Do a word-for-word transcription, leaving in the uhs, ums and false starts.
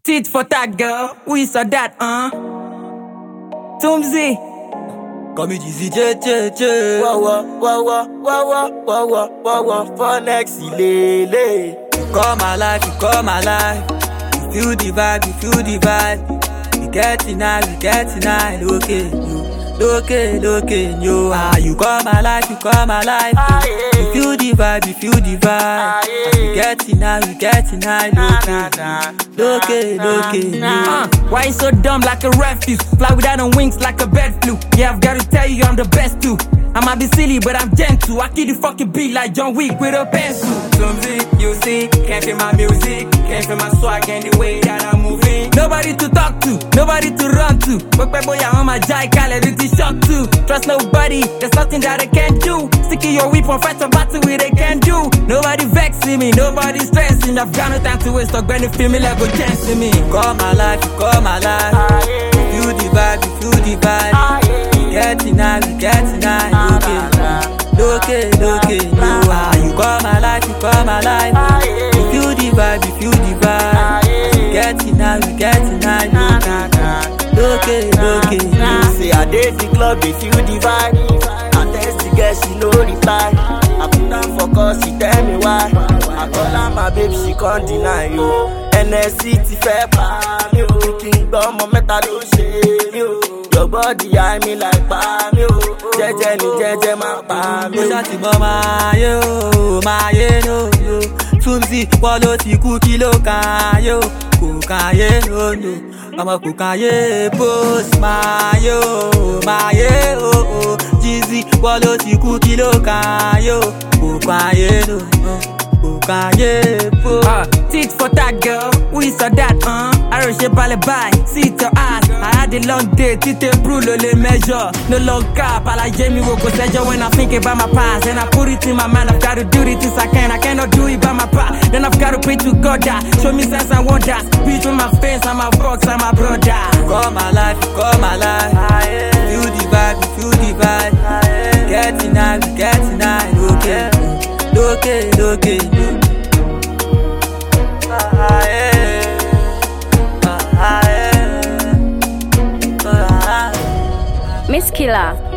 Tit for tat, girl. We saw that, uh. Tumzi. Come me Jeezy J J J. Wah wah wah wah wah wah wah wah wah wah for next lele. You come alive, you come alive. You feel the vibe, you feel the vibe. We get tonight, we get tonight. Okay, you, okay, okay, yo. Ah, you come alive, you come alive. Ah, yeah. You feel the vibe, you feel the vibe. Ah, yeah. We get tonight, we get tonight. Nah, Okay, nah, okay, nah, okay, nah. yo. Uh, why you so dumb like a refuse? Fly without no wings like a bird flu. Yeah, I've gotta tell you I'm the best too. I might be silly, but I'm gentle. I kill the fucking beat like John Wick with a pencil. Clumsy, you see, can't feel my music, can't feel my swag and the way that I'm moving. Nobody to talk to, nobody to run to. But boy, I'm on my jai, calorie shock too. Trust nobody, there's nothing that I can't do. Sticking your whip on fight a battle with they can do. Nobody vexing me, nobody stressing. I've got no time to waste, talk when you feel me like go chance to me. Come alive, you come alive. Ah, yeah. You feel the vibe, you feel the vibe. Ah, yeah. We get tonight, we get tonight. Okay, okay, okay, no. Ah, you come alive, you come alive. Ah, yeah. You feel the vibe, you feel the Ah, vibe. yeah. We get tonight, we get tonight. Nah, nah, nah. Okay, okay, Nah, no. say I did the club, they feel the vibe. I text the girl, she no reply. I put down for cause, she tell me why. I call her my babe, she can't deny you. N S C ti fẹ́ pa mí o. Kí n gbọ́ ọmọ mẹ́ta ló ṣe mí o. Your body eye me like pa mí o. Jẹ́jẹ́ ni jẹ́jẹ́ máa pa mí Mo o. ṣáà ti mọ máa yé o, máa yé no no. Tumzi, wọ́n ló ti kú kí ló kàn yé o. Kò kàn yé no no. Ọmọ kò kàn yé post máa yé o, máa yé o o. Jeezy, wọ́n ló ti kú kí ló kàn yé o. Kò kàn yé no no. Kò kàn yé post. Uh, tit for tat, girl. We saw that, uh. I rush a ball by, see your ass. I had a long day, tite brulo le measure. No long cap, I like Jamie Woko Sejo when I think about my past. And I put it in my mind, I've got to do it since I can. I cannot do it by my part. Then I've got to pray to God that show me sense and wonders. Between my face and my box and my brother. Come alive, you come alive. Feel the vibe, you feel the vibe. Get tonight, we get tonight. Okay, okay, okay. Ah, yeah. Ah, yeah. Ah, yeah. Miss Killer.